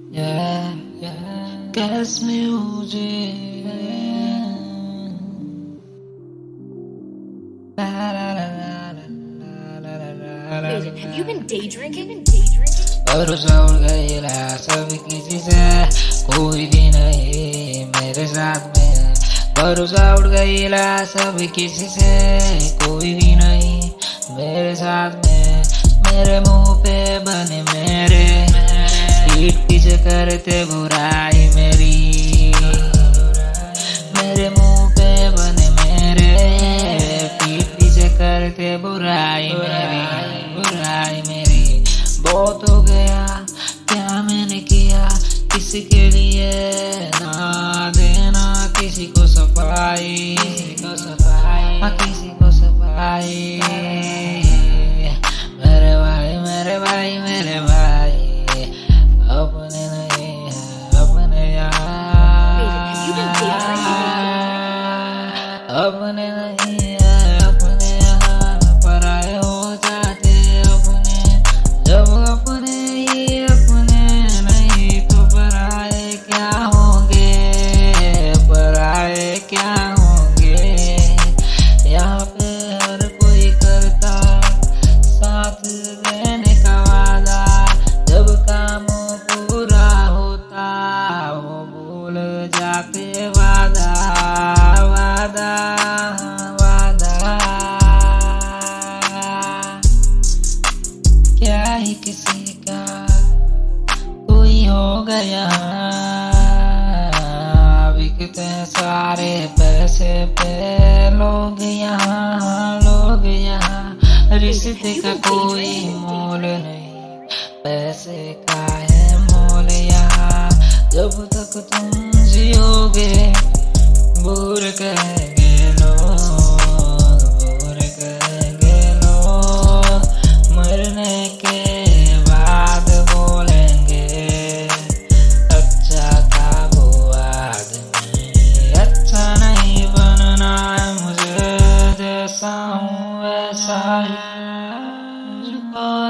Yeah, yeah. Guess music. La, la, la, la, la, la, la, la, la, Wait, have you been day drinking? भरोसा उड़ गया सब किसी से, कोई भी नहीं मेरे साथ में। भरोसा उड़ गया सब किसी से, कोई भी नहीं मेरे साथ में। मेरे मुंह पे बने मेरे, पीठ पीछे करते बुराई मेरी। मेरे मुंह पे बने मेरे, पीठ पीछे करते बुराई मेरी। बहुत हो गया क्या मैंने किया किसके लिए, ना देना किसी को सफाई, किसी को सफाई। मेरे भाई मेरे भाई मेरे भाई अपने नहीं है अपने यहाँ, अपने नहीं है अपने यहाँ, पराए हो जाते अपने। जब अपने ही अपने नहीं तो पराए क्या होंगे, पराए क्या होंगे। यहाँ पे हर कोई करता साथ देने का वादा, जब काम पूरा होता वो भूल जाते वादा वादा वादा। क्या ही किसी का कोई हो गया, बिकते सारे पैसे पे लोग यहाँ, लोग यहाँ। रिश्ते का कोई मोल नहीं, पैसे का है मोल यहाँ। जब तक तुम जियोगे बुर कहेंगे लोग, बुर कहेंगे लोग। मरने के बाद बोलेंगे अच्छा था वो आदमी। अच्छा नहीं बनना है मुझे, जैसा हूँ वैसा ही मुझको